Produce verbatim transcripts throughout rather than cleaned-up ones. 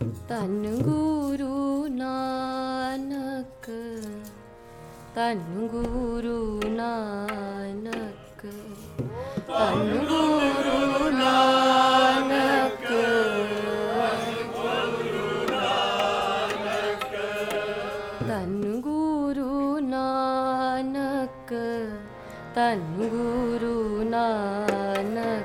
ਧੰਨ ਗੁਰੂ ਨਾਨਕ, ਧੰਨ ਗੁਰੂ ਨਾਨਕ, ਧੰਨ ਗੁਰੂ ਨਾਨਕ, ਧੰਨ ਗੁਰੂ ਨਾਨਕ, ਧੰਨ ਗੁਰੂ ਨਾਨਕ।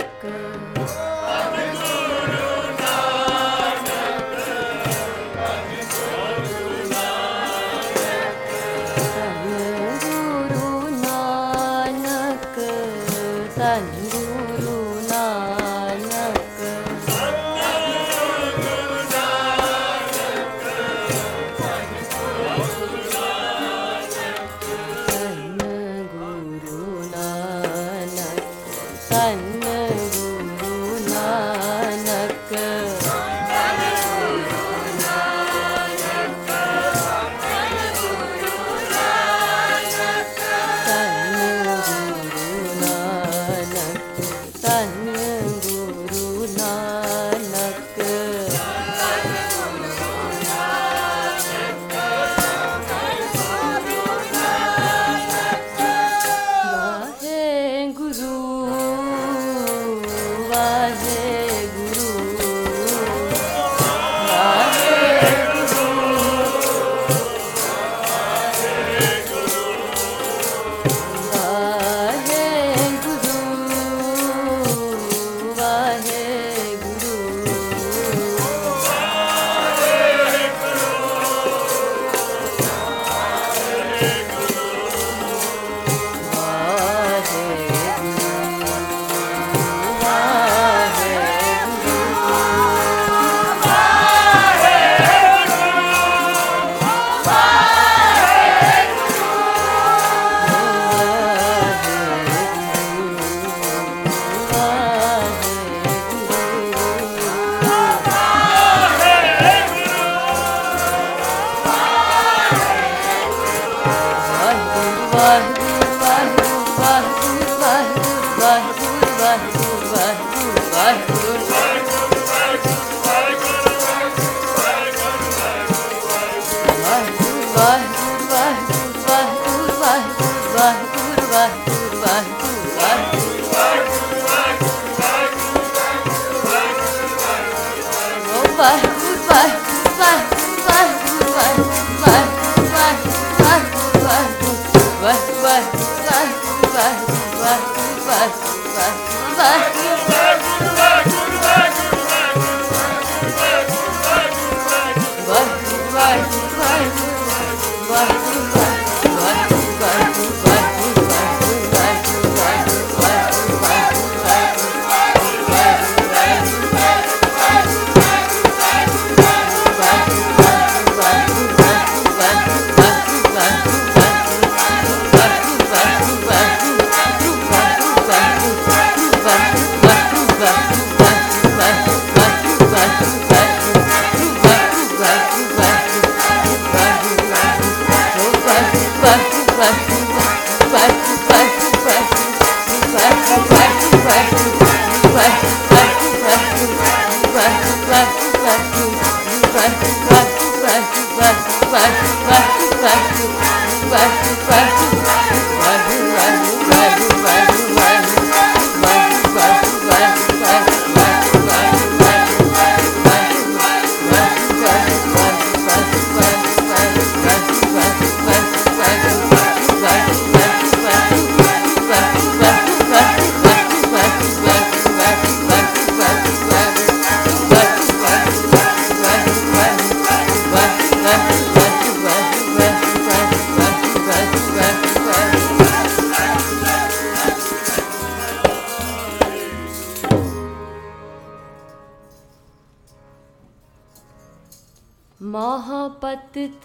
महापतित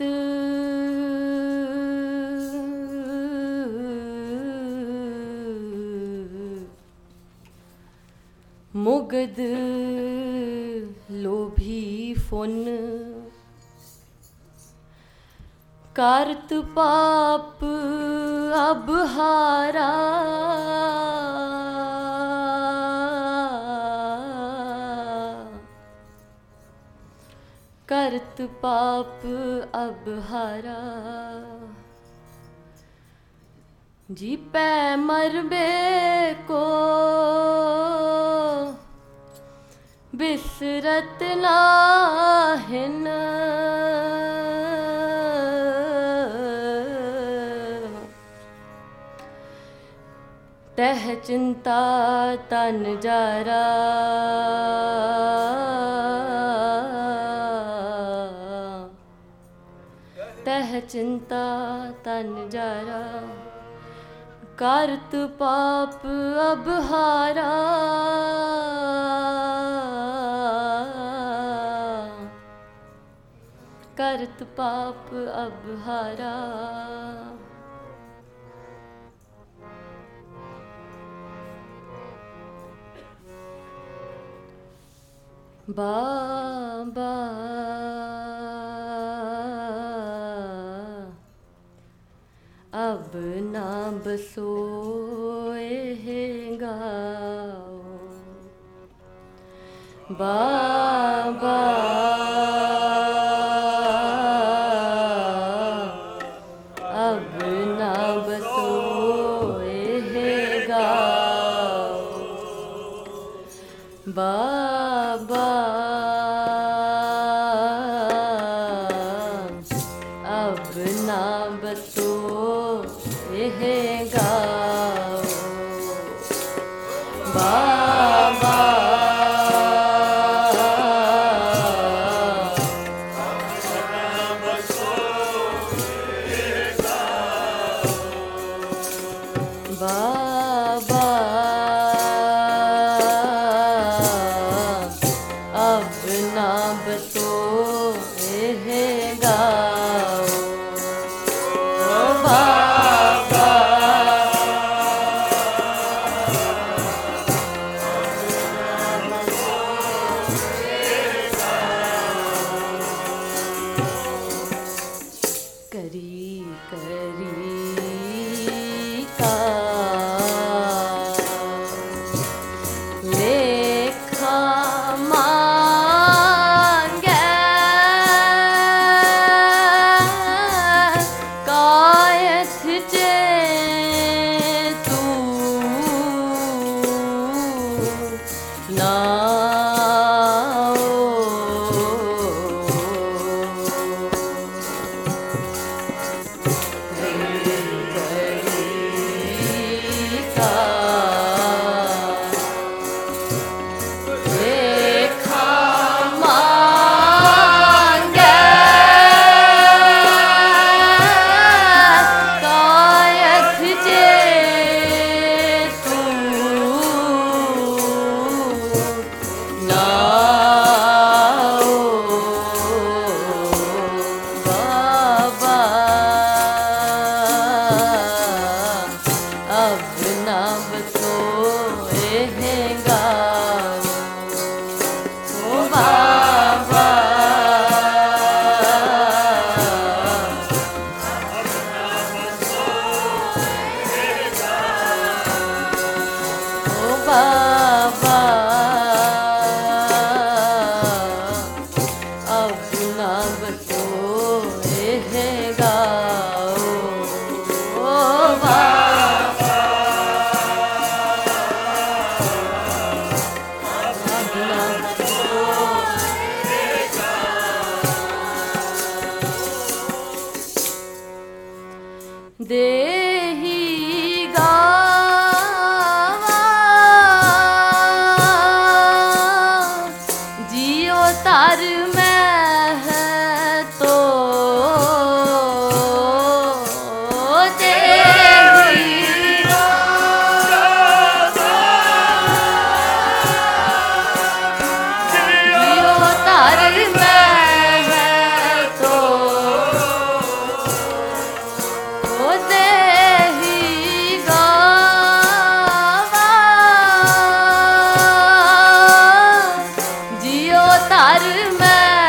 मुगद लोभी फुन करत पाप अब हारा करत पाप अब हारा। जी पै मरबे को बिसरत नाहिन। तह चिंता तन जारा। तह चिंता तन जारा। करत पाप अब हारा। करत पाप अब हारा। बाबा अब ना बसोएगा। बाबा अब ना बसोएगा। बाबा अब ना बसोएगा। बाबा बाबा अब ना बसोएगा। बाबा करी करी का लेखा मांगे। कायथ जे तू ना देही गावा जियो तार में है तो देही गावा जियो तार में है तो देही गावा जियो तार में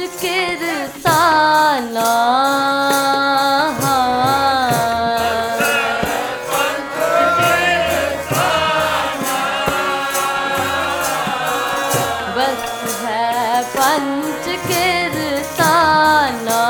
किरसाना बस है पंच किरसाना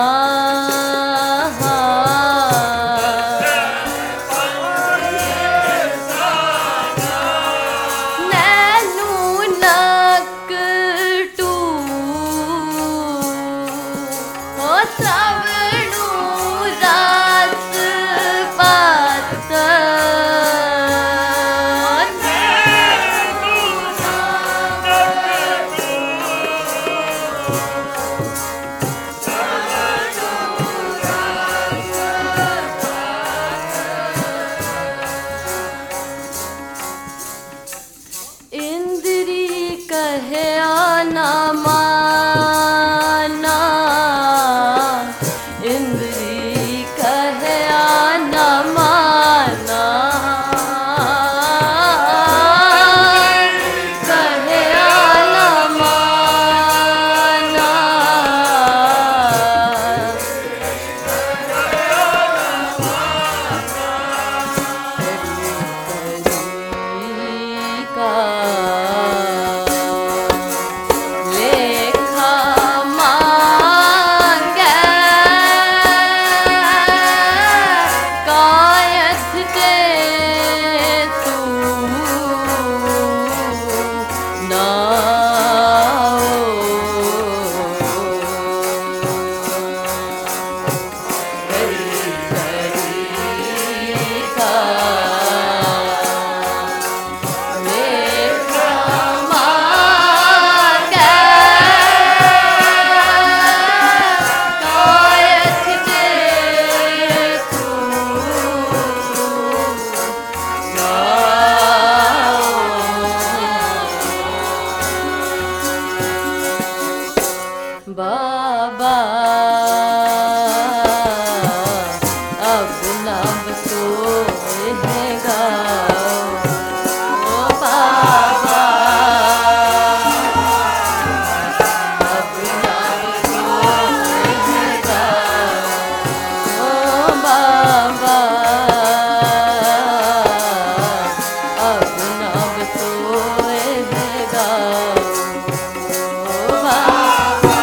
बाबा अब नब सोएगा ओ बाबा अब नब सोएगा ओ बाबा अब नब सोएगा ओ बाबा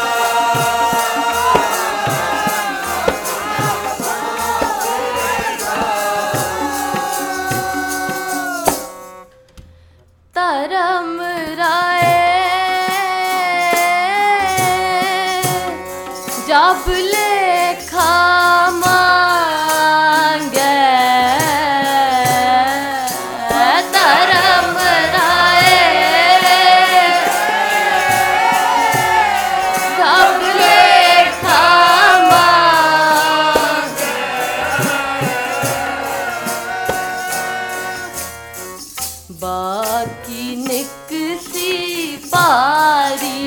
धर्म राय जब लेखा मांगे धर्म राय जब लेखा मांगे बाकी निकसी पारी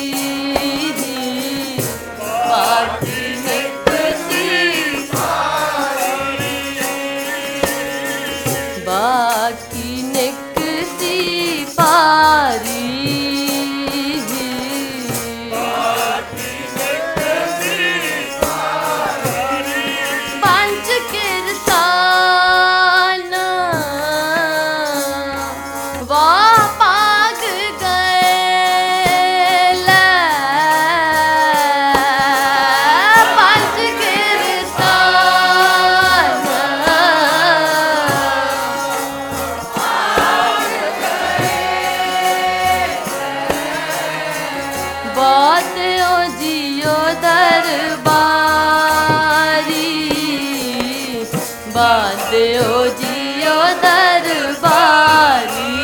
बाकी निकसी पारी बाकी निकसी पारी पंच किरसाना वाह पाग गए पंच किरसाना बात ओ जियो दरबारी बात ओ जियो दरबारी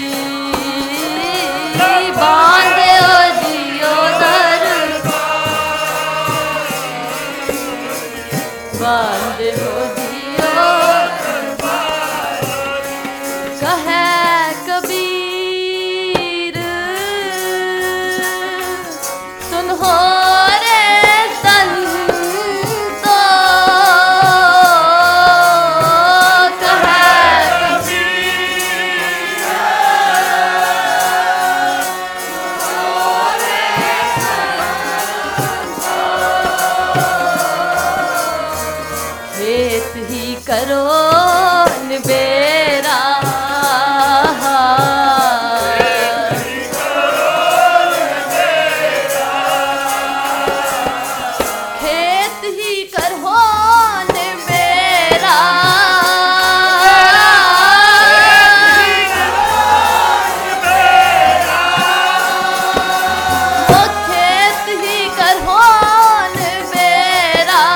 बात ओ जियो दरबारी बात ओ जियो कहे कबीर सुन हो रे संतो कहे कबीर करो निबेरा। खेत ही करो निबेरा, वो खेत ही करो निबेरा।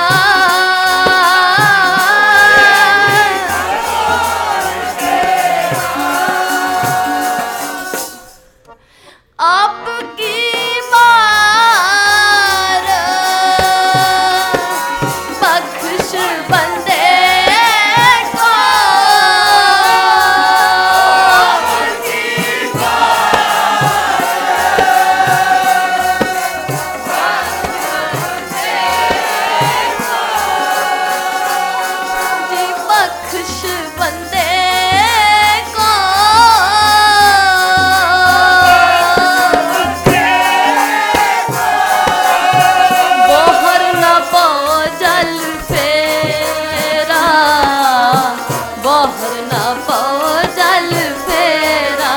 आपकी बार बख्श बंदे को, जी बख्श बंदे को। बोहर न पाओ जल फेरा, बोहर न पाओ जल फेरा।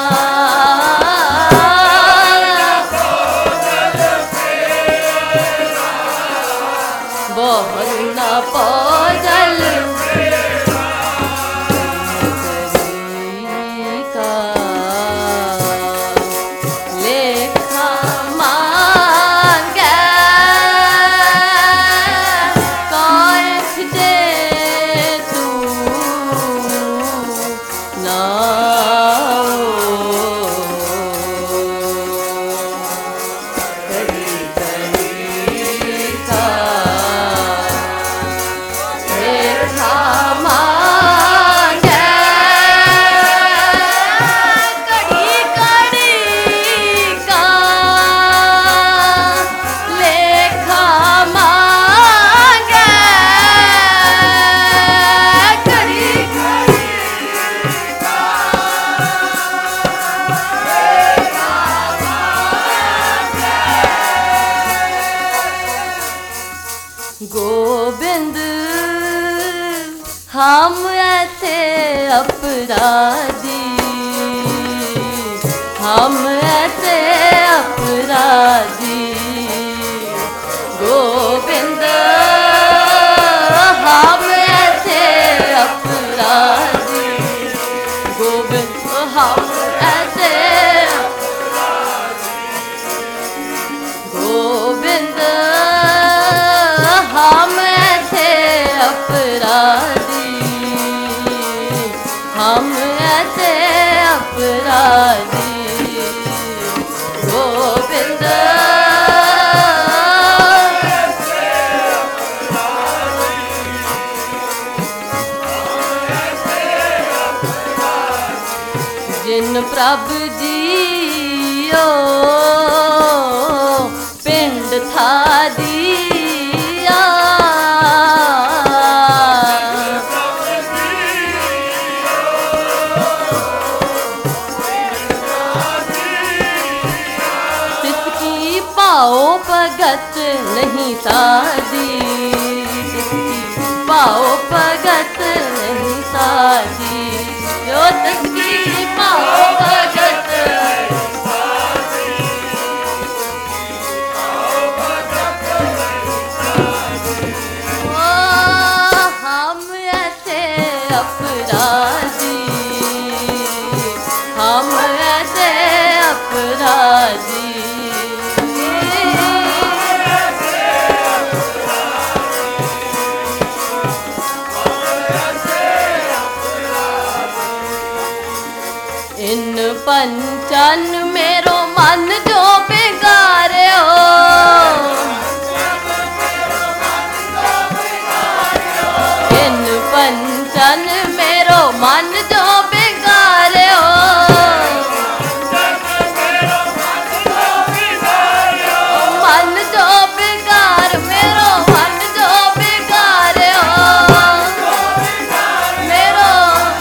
बोहर न पाओ जल का लेखा मांगे, कायख जे तू ना करी करी का लेखा मांगे, कड़ी कड़ी का लेखा मांगे, कड़ी कड़ी का लेखा मांगे। गोविंद हम ऐसे अपराधी, हम ऐसे अपराधी। गोविंद हम ऐसे अपराधी, गोविंद हम ऐसे गोविंद हम ऐसे अपराधी, हम ऐसे अपराधी। गोविंद जिन प्रभु जियो पिंड था दिया, तिसकी पाओ भगत नहीं साधी, तिसकी पाओ भगत नहीं साधी। जो तिसकी पाओ भगत ओ हम ऐसे अपराधी, हम ऐसे अपराधी। इन पंचन मेरो मन जो बिगाड़ो, इन पंचन मेरो मन जो बिगाड़ो, मन जो बिगाड़ मेरो मन जो बिगाड़ो, मेरो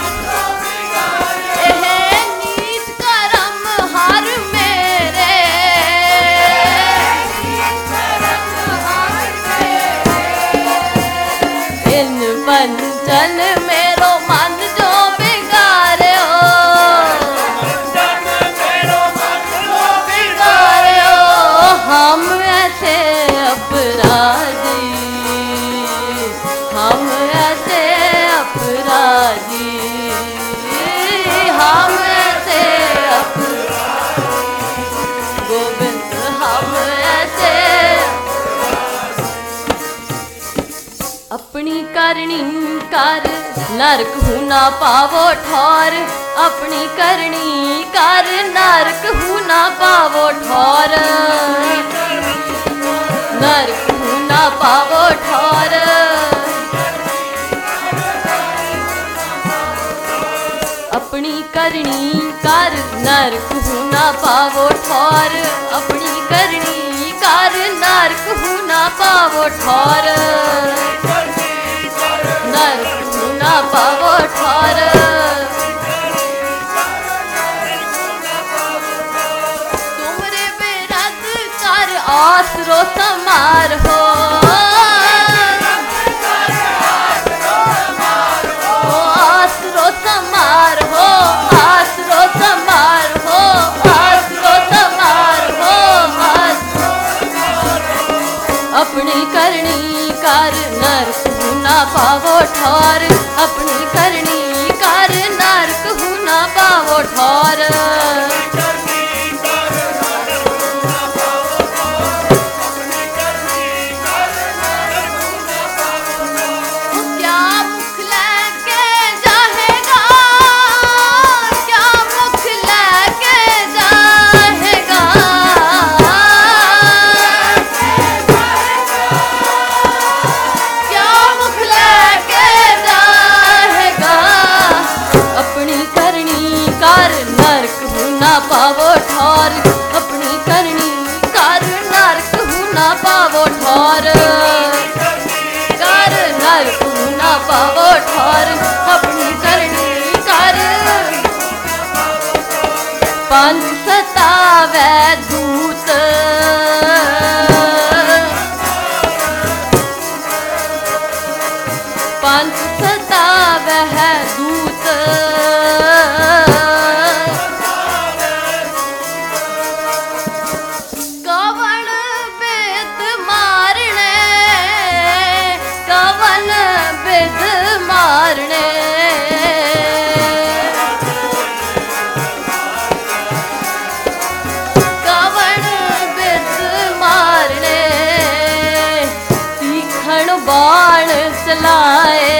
एह नीच करम हर मेरे, इन पंचन जन मेरो मन जो बिगाड़ो, बिगाड़ो हम ऐसे अपराधी, हम ऐसे अपराधी, हम ऐसे अपराधी, गोविंद हम ऐसे अपनी करनी कर नरक हूँ ना पावो ठौर, अपनी करनी कर नरक हूँ ना पावो ठौर, नरक हूँ ना पावो ठौर। अपनी करनी कर नरक हूँ ना पावो ठौर, अपनी करनी कर नरक हूँ ना पावो ठौर, नरक हूँ ना पावो ठौर। तुमरे बेरद कर आसरो समार हो, आसरो समार हो, आसरो समार हो, आसरो समार हो, अपनी करनी कर नरक हूँ ना पावो ठौर, अपनी करनी कर नरक हूँ ना पावो ठौर। क्या मुख लेके जाएगा, क्या मुख लेके जाएगा, क्या मुख लेके जाएगा, अपनी करनी कर नरक हूँ ना पावो ठौर, अपनी करनी कर नरक हूँ ना पावो ठौर, कर नरक हूँ ना पावो ठौर, अपनी करनी कर। पंच सतावे दूत, पंच सतावे है दूत, कवन बेद मारने, कवन बेद मारने, कवन बेद मारने, तीखण बाण चलाए,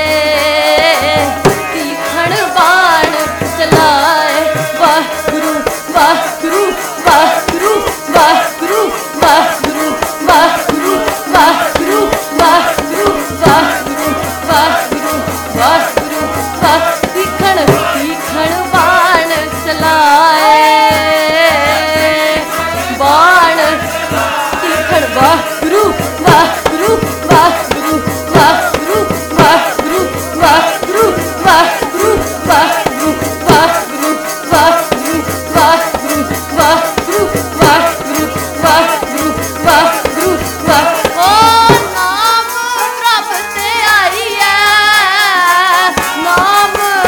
तीखण बाण चलाए, वाहगुरु वाहगुरु वाहगुरु वाहगुरु वाहगुरु वाहगुरु वाहगुरु वाहगुरु वाहगुरु वाहगुरु वाहगुरु वाह तीखण तीखण बाण चलाए, बाण तीखण वाहगुरु वाहगुरु वाहगुरु वाहगुरु वाहगुरु वाहगुरु वाहगुरु वाहगुरु वाहगुरु वाहगुरु वाहगुरु वाहगुरु वाहगुरु वाहगुरु वाहगुरु वाह। ओ नाम प्रभ ते आई है, नाम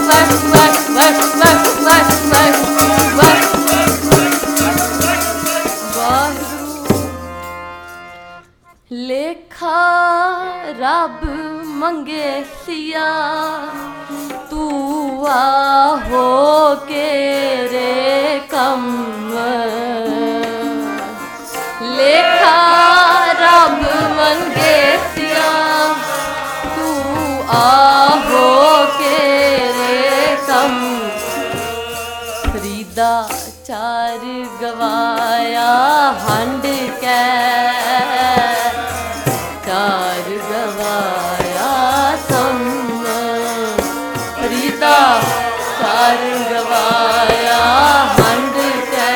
ਲੇਖਾ ਰੱਬ ਮੰਗੇ ਸਿਆ ਤੂੰ ਆ ਹੋ ਕੇ ਰੇ ਕੰਮ ਲੇਖਾ ਰੱਬ ਮੰਗੇ ਸਿਆ ਤੂੰ ਆ ਹੋ ਕੇ ਰੇ ਕੰਮ ਫਰੀਦਾ ਚਾਰ ਗਵਾਇਆ ਹੰਡ ਕੇ ਚਾਰ ਗਵਾਇਆ ਸਮ ਫਰੀਦਾ ਚਾਰ ਗਵਾਇਆ ਹੰਡ ਕੇ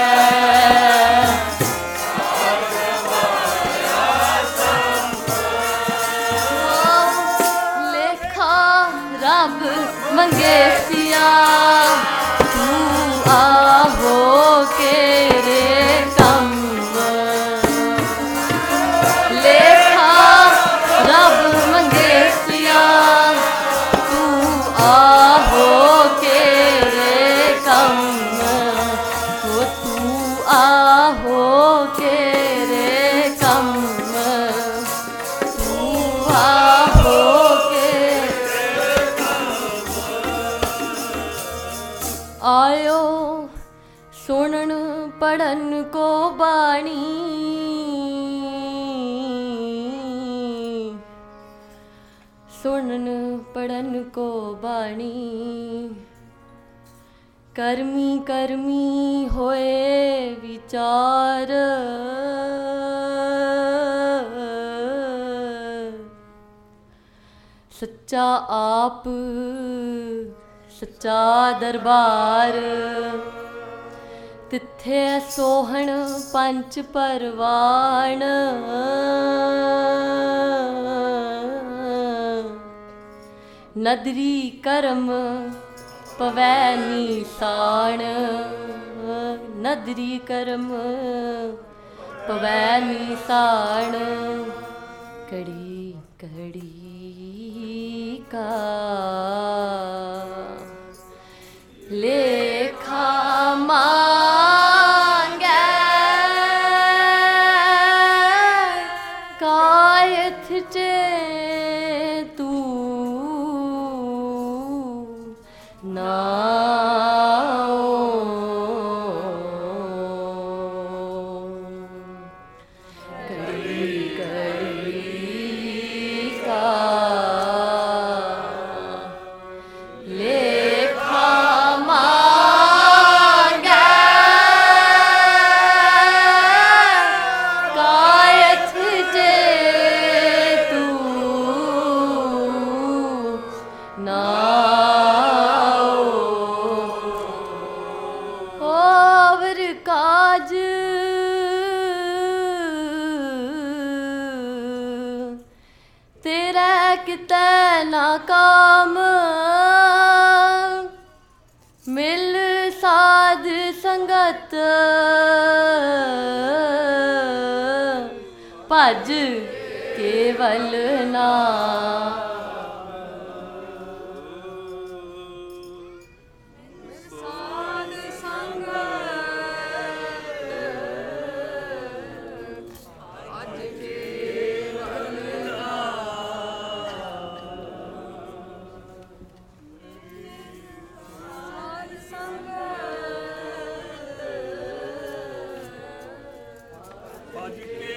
ਲੇਖਾ ਰੱਬ ਮੰਗੇ ਸਿਆ ਤੂੰ ਆ ਹੋ ਕੇ ਰੇ ਕੰਮ ਲੇਖਾ ਰੱਬ ਮੰਗੇ ਸਿਆ ਤੂੰ ਆ ਹੋ ਕੇ ਰੇ ਕੰਮ ਉਹ ਤੂੰ ਆ ਹੋ ਕੇ ਰੇ ਕੰਮ ਤੂੰ ਆ ਹੋ ਕੇ ਆਇਓ ਸੁਣਨ ਪੜਨ ਕੋ ਬਾਣੀ ਸੁਣਨ ਪੜਨ ਕੋ ਬਾਣੀ ਕਰਮੀ ਕਰਮੀ ਹੋਏ ਵਿਚਾਰ ਸੱਚਾ ਆਪ ਸੱਚਾ ਦਰਬਾਰ ਤਿੱਥੇ ਸੋਹਣ ਪੰਚ ਪਰਵਾਣ ਨਦਰੀ ਕਰਮ ਪਵੈ ਨੀਸਾਨ ਨਦਰੀ ਕਰਮ ਪਵੈ ਨੀਸਾਨ ਕੜੀ ਕੜੀ ਕਾ ਲੇਖਾ ਮੰਗੈ ਕਾਇਥ ਚੇ ਤੂੰ ਨਾਉ ਕੜੀ ਕੜੀ ਕਾ ਕਾਜ ਤੇਰਾ ਕਿਤੇ ਨਾ ਕਾਮ ਮਿਲ ਸਾਧ ਸੰਗਤ ਭਜ ਕੇਵਲ ਨਾ ਭਜ ਕੇ